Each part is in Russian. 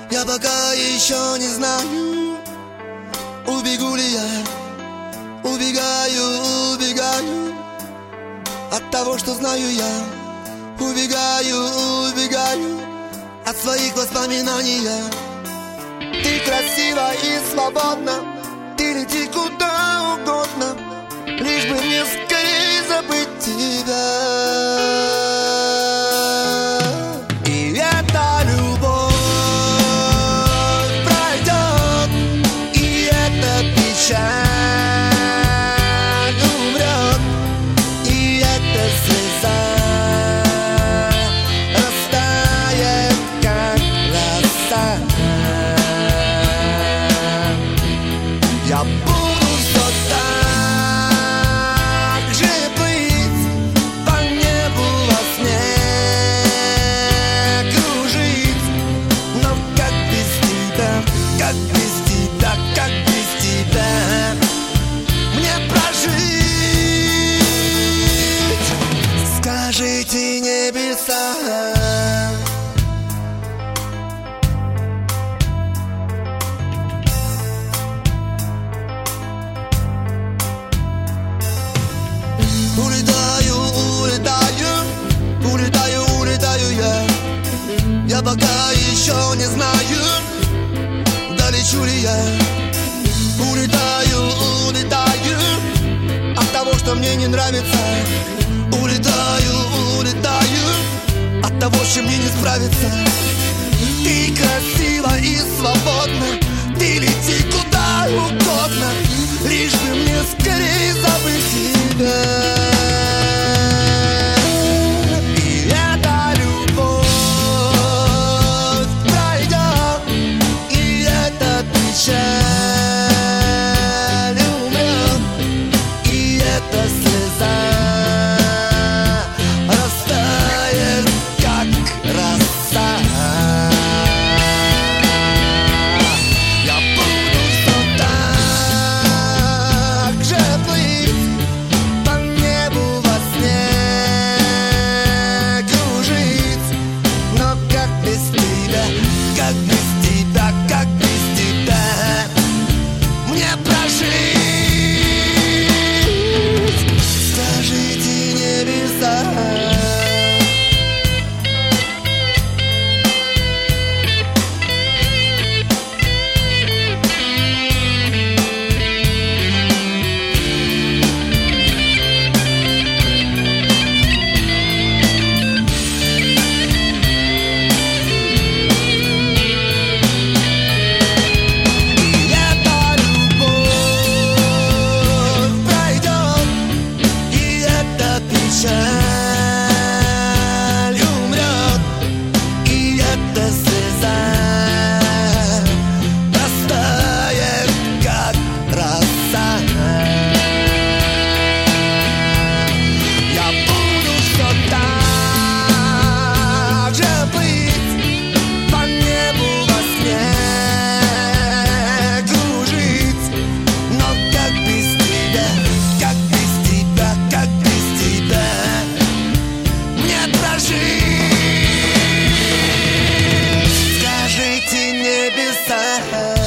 Я пока еще не знаю, убегу ли я. Убегаю, убегаю от того, что знаю я. Убегаю, убегаю от своих воспоминаний. Ты красива и свободна, ты лети куда угодно, лишь бы мне скорее забыть тебя. И эта любовь пройдет, и эта печаль умрет, и эта слеза растает, как роса. Я буду все так же быть, по небу во сне кружить. Но как без тебя, как без тебя, как без тебя мне прожить? Скажите, небеса. Улетаю, улетаю, улетаю, улетаю я. Я пока еще не знаю, долечу ли я. Улетаю, улетаю от того, что мне не нравится. Улетаю, улетаю от того, с чем мне не справиться. Ты красива и свободна, ты лети куда угодно, лишь бы мне скорее забыть тебя. И эта любовь пройдет, и эта печаль умрет, и эта слеза растает, как роса. Я буду все так же плыть, по небу во сне кружить. Но как без тебя, как без тебя, как без тебя мне прожить? Скажите, небеса. Печаль умрет, и эта слеза растает, как роса. Я буду все так же плыть, по небу во сне кружить. Но как без тебя, как без тебя, как без тебя мне прожить? Скажите, небеса.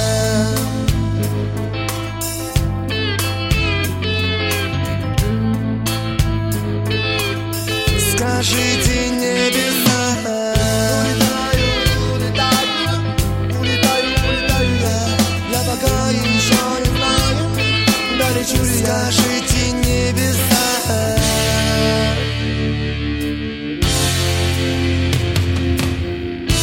Скажите, небеса. Улетаю, улетаю, улетаю, улетаю я. Я пока еще не знаю, долечу ли я. Скажите,